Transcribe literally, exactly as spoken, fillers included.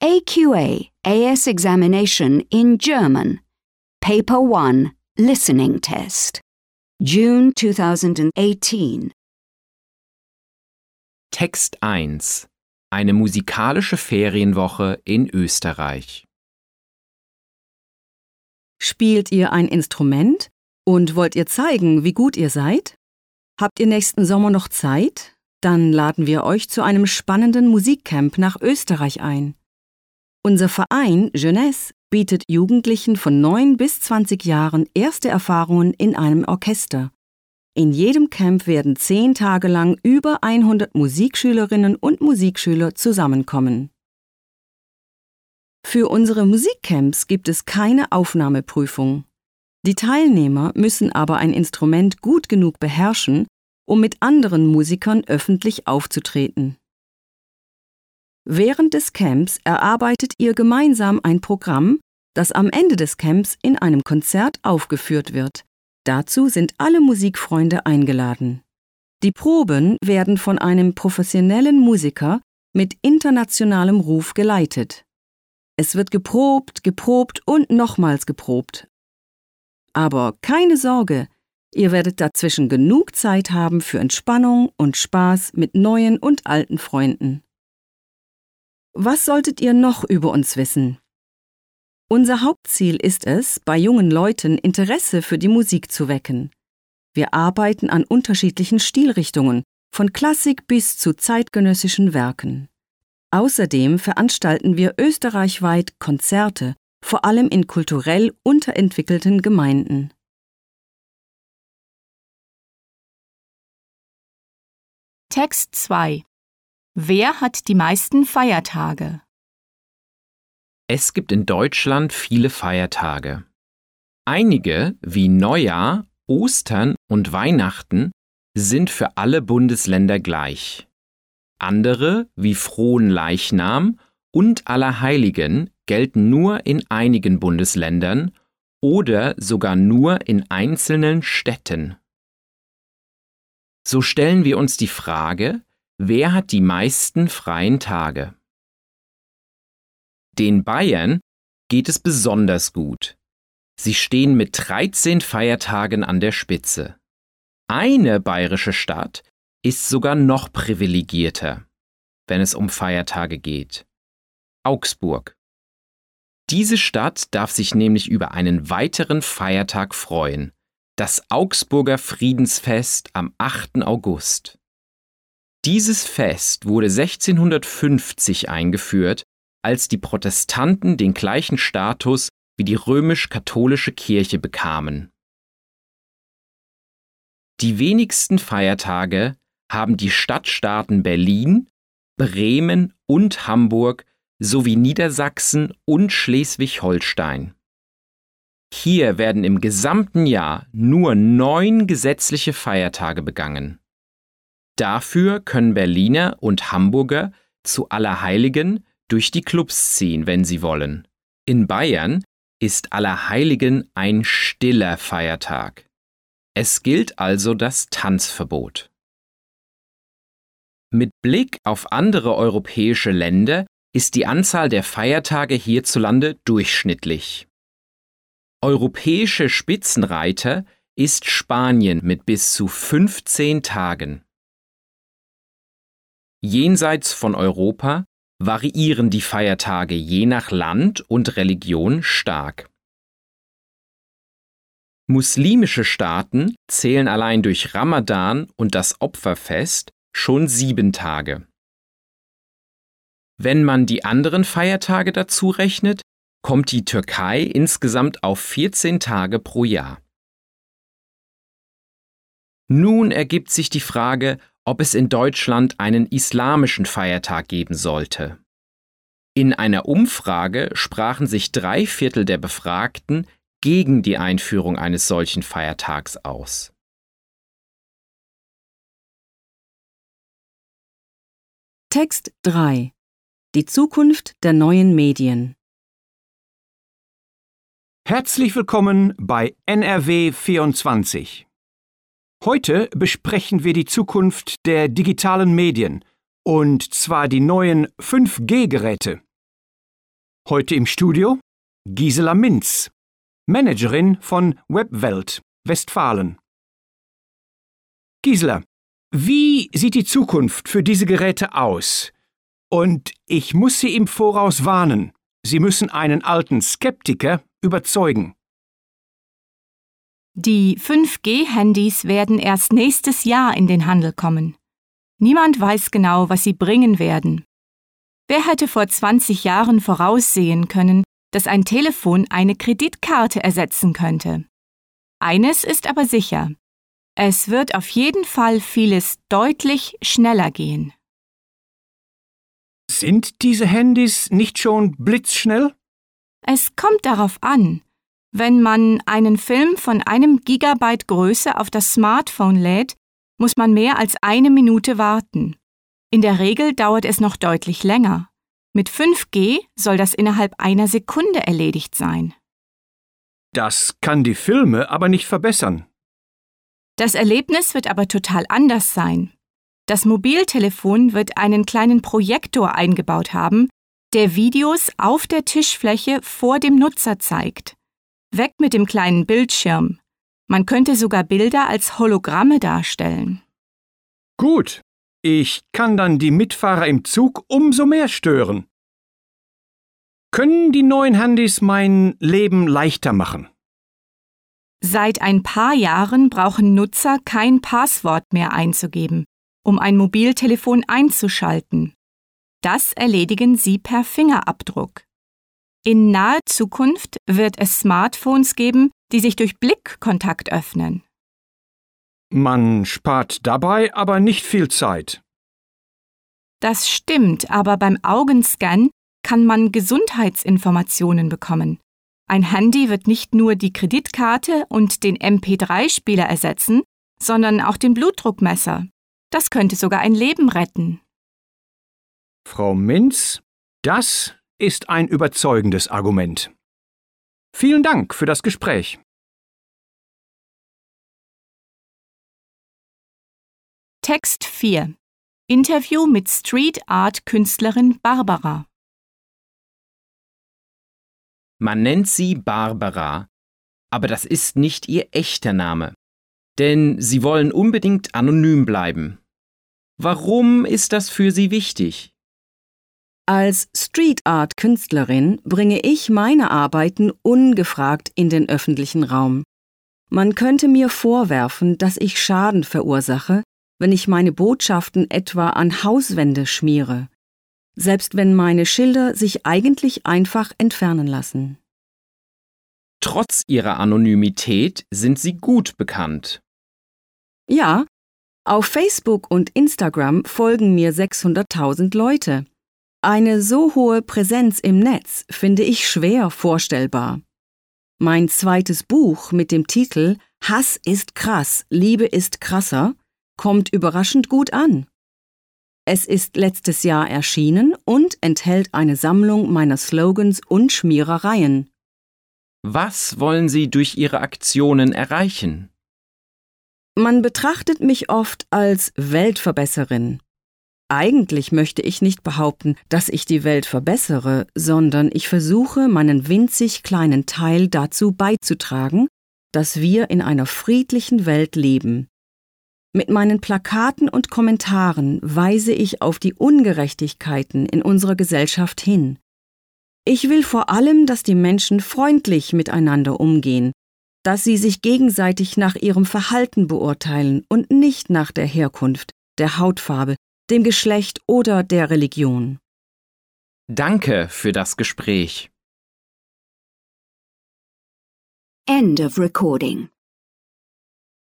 A Q A A S Examination in German. Paper one, Listening Test. June twenty eighteen. Text eins. Eine musikalische Ferienwoche in Österreich. Spielt ihr ein Instrument und wollt ihr zeigen, wie gut ihr seid? Habt ihr nächsten Sommer noch Zeit? Dann laden wir euch zu einem spannenden Musikcamp nach Österreich ein. Unser Verein Jeunesse bietet Jugendlichen von neun bis zwanzig Jahren erste Erfahrungen in einem Orchester. In jedem Camp werden zehn Tage lang über hundert Musikschülerinnen und Musikschüler zusammenkommen. Für unsere Musikcamps gibt es keine Aufnahmeprüfung. Die Teilnehmer müssen aber ein Instrument gut genug beherrschen, um mit anderen Musikern öffentlich aufzutreten. Während des Camps erarbeitet ihr gemeinsam ein Programm, das am Ende des Camps in einem Konzert aufgeführt wird. Dazu sind alle Musikfreunde eingeladen. Die Proben werden von einem professionellen Musiker mit internationalem Ruf geleitet. Es wird geprobt, geprobt und nochmals geprobt. Aber keine Sorge, ihr werdet dazwischen genug Zeit haben für Entspannung und Spaß mit neuen und alten Freunden. Was solltet ihr noch über uns wissen? Unser Hauptziel ist es, bei jungen Leuten Interesse für die Musik zu wecken. Wir arbeiten an unterschiedlichen Stilrichtungen, von Klassik bis zu zeitgenössischen Werken. Außerdem veranstalten wir österreichweit Konzerte, vor allem in kulturell unterentwickelten Gemeinden. Text zwei. Wer hat die meisten Feiertage? Es gibt in Deutschland viele Feiertage. Einige, wie Neujahr, Ostern und Weihnachten, sind für alle Bundesländer gleich. Andere, wie Fronleichnam und Allerheiligen, gelten nur in einigen Bundesländern oder sogar nur in einzelnen Städten. So stellen wir uns die Frage, wer hat die meisten freien Tage? Den Bayern geht es besonders gut. Sie stehen mit dreizehn Feiertagen an der Spitze. Eine bayerische Stadt ist sogar noch privilegierter, wenn es um Feiertage geht. Augsburg. Diese Stadt darf sich nämlich über einen weiteren Feiertag freuen, das Augsburger Friedensfest am achten August. Dieses Fest wurde sechzehnhundertfünfzig eingeführt, als die Protestanten den gleichen Status wie die römisch-katholische Kirche bekamen. Die wenigsten Feiertage haben die Stadtstaaten Berlin, Bremen und Hamburg sowie Niedersachsen und Schleswig-Holstein. Hier werden im gesamten Jahr nur neun gesetzliche Feiertage begangen. Dafür können Berliner und Hamburger zu Allerheiligen durch die Clubs ziehen, wenn sie wollen. In Bayern ist Allerheiligen ein stiller Feiertag. Es gilt also das Tanzverbot. Mit Blick auf andere europäische Länder ist die Anzahl der Feiertage hierzulande durchschnittlich. Europäische Spitzenreiter ist Spanien mit bis zu fünfzehn Tagen. Jenseits von Europa variieren die Feiertage je nach Land und Religion stark. Muslimische Staaten zählen allein durch Ramadan und das Opferfest schon sieben Tage. Wenn man die anderen Feiertage dazu rechnet, kommt die Türkei insgesamt auf vierzehn Tage pro Jahr. Nun ergibt sich die Frage, ob es in Deutschland einen islamischen Feiertag geben sollte. In einer Umfrage sprachen sich drei Viertel der Befragten gegen die Einführung eines solchen Feiertags aus. Text drei. Die Zukunft der neuen Medien. Herzlich willkommen bei N R W vierundzwanzig. Heute besprechen wir die Zukunft der digitalen Medien, und zwar die neuen fünf G Geräte. Heute im Studio Gisela Minz, Managerin von Webwelt, Westfalen. Gisela, wie sieht die Zukunft für diese Geräte aus? Und ich muss Sie im Voraus warnen, Sie müssen einen alten Skeptiker überzeugen. Die fünf G-Handys werden erst nächstes Jahr in den Handel kommen. Niemand weiß genau, was sie bringen werden. Wer hätte vor zwanzig Jahren voraussehen können, dass ein Telefon eine Kreditkarte ersetzen könnte? Eines ist aber sicher: Es wird auf jeden Fall vieles deutlich schneller gehen. Sind diese Handys nicht schon blitzschnell? Es kommt darauf an. Wenn man einen Film von einem Gigabyte Größe auf das Smartphone lädt, muss man mehr als eine Minute warten. In der Regel dauert es noch deutlich länger. Mit fünf G soll das innerhalb einer Sekunde erledigt sein. Das kann die Filme aber nicht verbessern. Das Erlebnis wird aber total anders sein. Das Mobiltelefon wird einen kleinen Projektor eingebaut haben, der Videos auf der Tischfläche vor dem Nutzer zeigt. Weg mit dem kleinen Bildschirm. Man könnte sogar Bilder als Hologramme darstellen. Gut, ich kann dann die Mitfahrer im Zug umso mehr stören. Können die neuen Handys mein Leben leichter machen? Seit ein paar Jahren brauchen Nutzer kein Passwort mehr einzugeben, um ein Mobiltelefon einzuschalten. Das erledigen sie per Fingerabdruck. In naher Zukunft wird es Smartphones geben, die sich durch Blickkontakt öffnen. Man spart dabei aber nicht viel Zeit. Das stimmt, aber beim Augenscan kann man Gesundheitsinformationen bekommen. Ein Handy wird nicht nur die Kreditkarte und den M P drei Spieler ersetzen, sondern auch den Blutdruckmesser. Das könnte sogar ein Leben retten. Frau Minz, das ist ein überzeugendes Argument. Vielen Dank für das Gespräch. Text vier. Interview mit Street Art Künstlerin Barbara. Man nennt sie Barbara, aber das ist nicht ihr echter Name. Denn sie wollen unbedingt anonym bleiben. Warum ist das für sie wichtig? Als Street Art Künstlerin bringe ich meine Arbeiten ungefragt in den öffentlichen Raum. Man könnte mir vorwerfen, dass ich Schaden verursache, wenn ich meine Botschaften etwa an Hauswände schmiere, selbst wenn meine Schilder sich eigentlich einfach entfernen lassen. Trotz ihrer Anonymität sind sie gut bekannt. Ja, auf Facebook und Instagram folgen mir sechshunderttausend Leute. Eine so hohe Präsenz im Netz finde ich schwer vorstellbar. Mein zweites Buch mit dem Titel »Hass ist krass, Liebe ist krasser« kommt überraschend gut an. Es ist letztes Jahr erschienen und enthält eine Sammlung meiner Slogans und Schmierereien. Was wollen Sie durch Ihre Aktionen erreichen? Man betrachtet mich oft als Weltverbesserin. Eigentlich möchte ich nicht behaupten, dass ich die Welt verbessere, sondern ich versuche, meinen winzig kleinen Teil dazu beizutragen, dass wir in einer friedlichen Welt leben. Mit meinen Plakaten und Kommentaren weise ich auf die Ungerechtigkeiten in unserer Gesellschaft hin. Ich will vor allem, dass die Menschen freundlich miteinander umgehen, dass sie sich gegenseitig nach ihrem Verhalten beurteilen und nicht nach der Herkunft, der Hautfarbe, dem Geschlecht oder der Religion. Danke für das Gespräch. End of recording.